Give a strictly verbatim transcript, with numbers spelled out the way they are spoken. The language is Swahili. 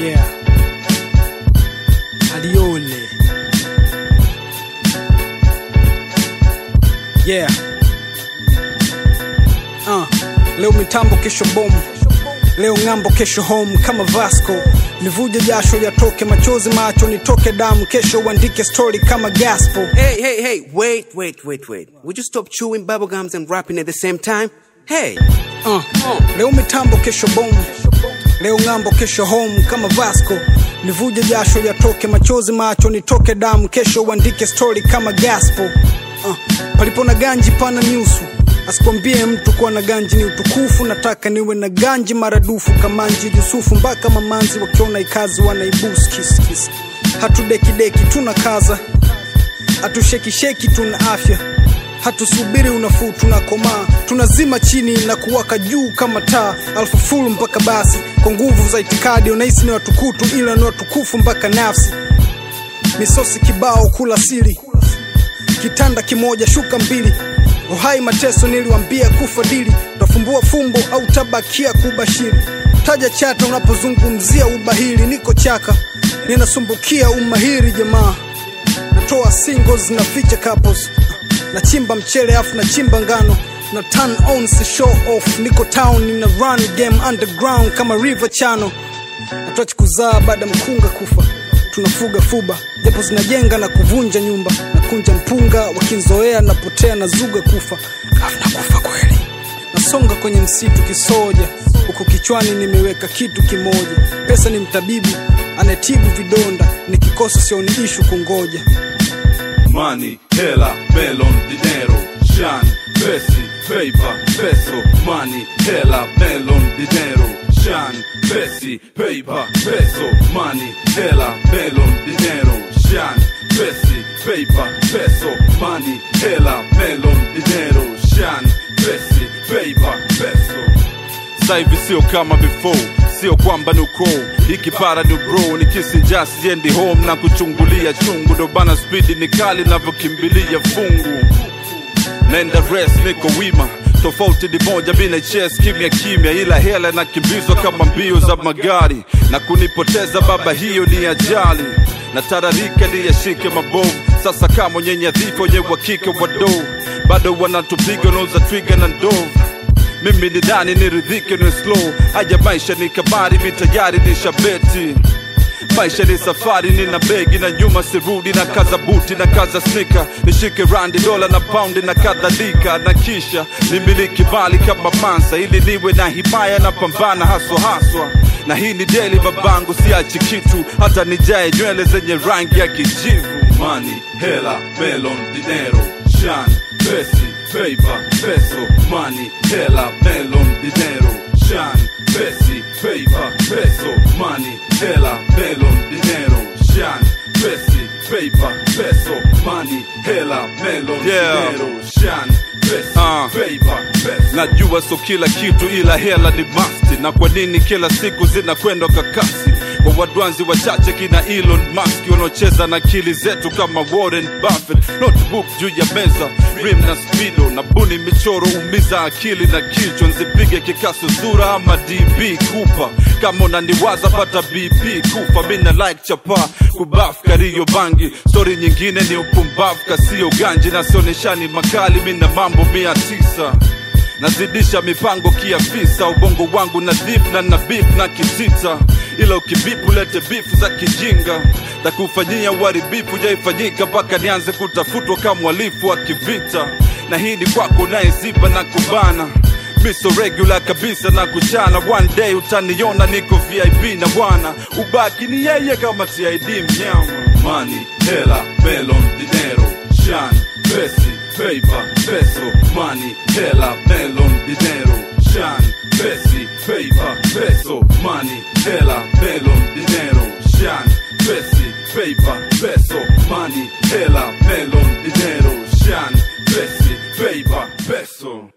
Yeah. Adiole. Yeah. Uh, leo mitambo kesho bomu. Leo ngambo kesho home kama Vasco. Nivuje jasho yatoke machozi macho nitoke damu kesho uandike story kama gospel. Hey, hey, hey, wait, wait, wait, wait. Would you stop chewing bubblegums and rapping at the same time? Hey. Uh, uh, leo mitambo kesho bomu. Leo ngambo kesho home kama Vasco. Nivuje jasho yatoke machozi macho nitoke damu kesho uandike story kama gospel. Uh, palipo na ganji pana nyusu. Asikwambie mtu kuwa na ganji ni utukufu. Nataka niwe na ganji maradufu kamanji Yusufu mpaka mamanzi wakiona ikazi wanaibusu kiss kiss. Hatudeki deki tunakaza. Hatusheki sheki tuna afya. Hatusubiri unafuu tunakomaa. Tunazima chini na kuwaka juu kama taa. Alfa full mpaka basi. Kwa nguvu za itikadi unahisi ni watukutu ila ni watukufu mpaka nafsi. Misosi kibao kula siri. Kitanda kimoja shuka mbili. Uhai mateso niliwambia kufadili. Utafumbua fumbo au tabakia kubashiri. Taja chata unapozungumzia ubahili. Niko chaka, ninasumbukia umahiri jamaa. Natoa singles na feature couples. Nachimba mchele afu nachimba ngano. Na turn on si show off. Niko town nina run game underground kama river channel. Natuachi kuzaa baada mkunga kufa. Tunafuga fuba, japo zinajenga na kuvunja nyumba. Nakunja mpunga, wakinzoea napotea na zuga kufa. Afu na kufa kweli. Nasonga kwenye msitu kisoja. Huko kichwani nimeweka kitu kimoja. Pesa ni mtabibu, anetibu vidonda. Nikikosa sioni issue kungoja. Money, hela, melon, dinero, shine, pesi, paper, peso. Money, hela, melon, dinero, shine, pesi, paper, peso. Money, hela, melon, dinero, shine, pesi, paper, peso. Money, hela, melon, dinero, shine, pesi, paper, peso. Sasa hivi sio kama before, sio kwamba nuko ikipara ni bro, nikisi just yendi home na kuchungulia chungu. Ndo bana speed ni kali navyokimbilia fungu. Nenda rest niko wima, tofauti ni moja bila chess kimya kimya. Ila hela na kimbizwa kama mbio za magari. Na kunipoteza baba hiyo ni ajali. Na tararika ni yashike mabovu. Sasa kama nyenye dhifo nye wakike wadou. Bado wanatupiga nauza twiga na ndovu. Mimi ni dani niridhike ni slow. Aja maisha ni kabari mitayari ni shabeti. Maisha ni safari nina begi na nyuma sirudi. Na kaza buti na kaza sneaker. Nishike randi dola na poundi na kadhalika. Na kisha nimiliki bali kama mansa. Ili niwe na himaya na pambana haswa haswa. Na hii ni daily babangu siachi kitu. Hata nijae nywele zenye rangi ya kijivu. Money, hela, melon, dinero, shine, pesi, paper, peso. Money, hela, melon, dinero, shine, pesi, paper, peso. Money, hela, melon, dinero, shine, pesi, paper, peso. Money, hela, melon, yeah. Dinero, shine, pesi, uh. paper, peso. Najua so kila kitu ila hela ni must. Na kwa nini kila siku zinakwenda kwa kasi? Kwa wadwanzi wachache kina Elon Musk wanaocheza na akili zetu kama Warren Buffett. Notebook juu ya meza, rim na speedo. Na buni michoro umiza akili na kichwa. Nzipige kikasu zura ama D B Cooper. Kama unaniwaza pata B P kufa. Mina like chapa, kubaf kariyo bangi. Story nyingine ni upumbavu kasio ganji. Na sioneshani makali mina mambo mia tisa. Nazidisha mipango kiafisa. Ubongo wangu na deep na na beef na kitita. Ila ukibipu lete bifu za kijinga. Takufanyia waribifu jaifanyika mpaka nianze kutafutwa kama mwalifu wa kivita. Na hii ni kwako naeziba na kubana. Miso regular kabisa na kuchana. One day utaniona niko V I P na wana. Ubaki ni yeye kama T I D mnyama. Money, hela, melon, dinero, shine, pesi, paper, peso. Money, hela, melon, dinero, shine, pesi, paper, peso. Money, hela, melon, dinero, shine, pesi, paper, peso. Money, hela, melon, dinero, shine, pesi, paper, peso.